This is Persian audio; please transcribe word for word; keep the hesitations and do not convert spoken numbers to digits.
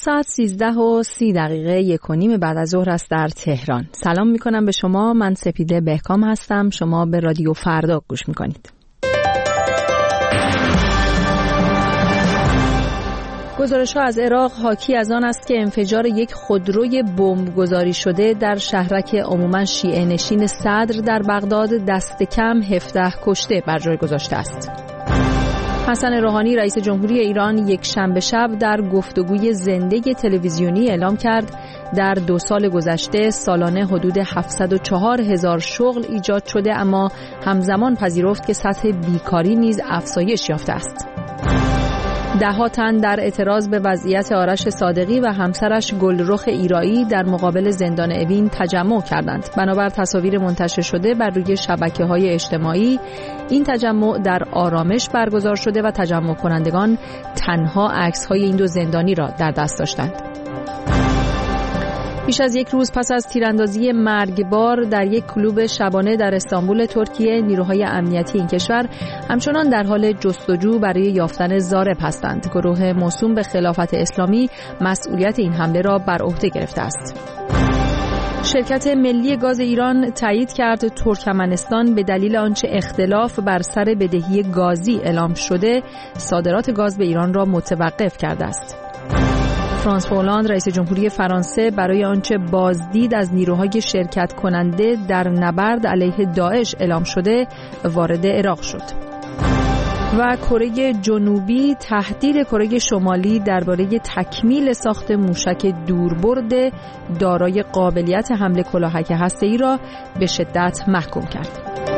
ساعت سیزده و سی دقیقه یک و نیم بعد از ظهر است در تهران. سلام میکنم به شما. من سپیده بهکام هستم. شما به رادیو فردا گوش میکنید. گزارش‌ها از عراق حاکی از آن است که انفجار یک خودروی بمبگذاری شده در شهرک عموماً شیعه نشین صدر در بغداد دست کم هفده کشته بر جای گذاشته است. حسن روحانی رئیس جمهوری ایران یک شنبه شب در گفتگوی زنده تلویزیونی اعلام کرد در دو سال گذشته سالانه حدود هفتصد و چهار هزار شغل ایجاد شده، اما همزمان پذیرفت که سطح بیکاری نیز افزایش یافته است. ده‌ها تن در اعتراض به وضعیت آرش صادقی و همسرش گلرخ ایرایی در مقابل زندان اوین تجمع کردند. بنابر تصاویر منتشر شده بر روی شبکه‌های اجتماعی، این تجمع در آرامش برگزار شده و تجمع کنندگان تنها عکس‌های این دو زندانی را در دست داشتند. بیش از یک روز پس از تیراندازی مرگبار در یک کلوب شبانه در استانبول ترکیه، نیروهای امنیتی این کشور همچنان در حال جستجو برای یافتن ضارب هستند. گروه موسوم به خلافت اسلامی مسئولیت این حمله را بر عهده گرفته است. شرکت ملی گاز ایران تایید کرد ترکمنستان به دلیل آنچه اختلاف بر سر بدهی گازی اعلام شده، صادرات گاز به ایران را متوقف کرده است. فرانسوا هولند رئیس جمهوری فرانسه برای آنچه بازدید از نیروهای شرکت کننده در نبرد علیه داعش اعلام شده وارد عراق شد. و کره جنوبی تهدید کره شمالی درباره تکمیل ساخت موشک دوربرد دارای قابلیت حمل کلاهک هسته‌ای را به شدت محکوم کرد.